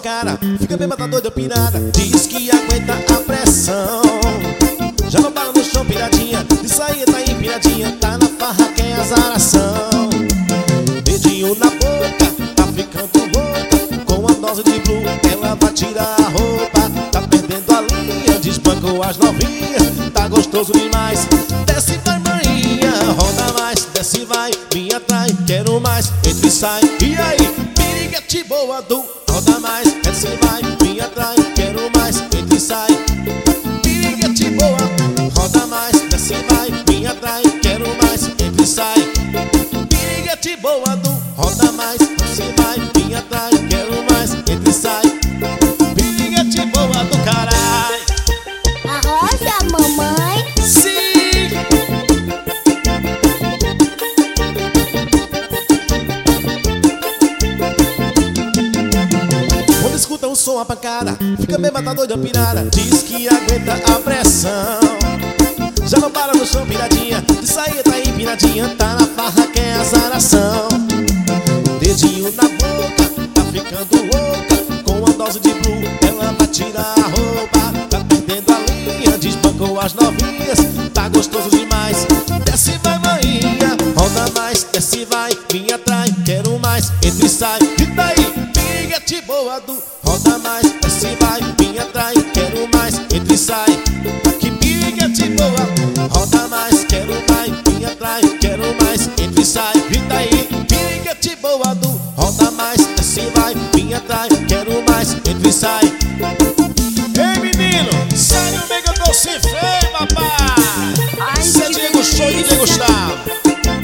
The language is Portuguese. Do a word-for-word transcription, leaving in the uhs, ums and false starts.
cara, fica bem mata doida pirada. Diz que aguenta a pressão, já não para no chão piradinha. Isso aí tá aí piradinha, tá na farra que é azaração. Dedinho na boca, tá ficando louca. Com a dose de blue, ela vai tirar a roupa. Tá perdendo a linha, desbancou as novinhas. Tá gostoso demais, desce vai maninha. Roda mais, desce vai, me atrai, quero mais, entra e sai. E aí, piriguete boa do roda mais, desce vai, me atrai, quero mais, entra e sai. Piriguete boa, roda mais, desce vai, me atrai, quero mais, entra e sai. Piriguete boa do roda mais, desce vai, me atrai, quero mais, entra e sai. Piriguete boa do caralho. Arrocha, mamãe. Sim! Quando escuta um som a pancada, fica bem matador de pirada. Diz que aguenta a pressão, já não para no chão piradinha. Isso aí tá aí piradinha, tá na farra que é azaração. Dedinho na boca, tá ficando louca. Com a dose de blue, ela vai tirar a roupa. Tá perdendo a linha, desbancou as novinhas. Tá gostoso demais, desce vai maninha. Roda mais, desce vai, me atrai, quero mais, entra e sai. E daí, piriguete boa do roda mais, desce vai, me atrai, quero mais, entra e sai. Que piriguete boa, roda mais, quero mais, me atrai, quero mais, entra e sai. E daí, piriguete boa do roda mais, desce vai, me atrai, quero mais, entra e sai. Ei menino, sério mesmo que eu tô sem freio, papai. Ai, Cê é que Diego Show e delícia. Diego Gustavo.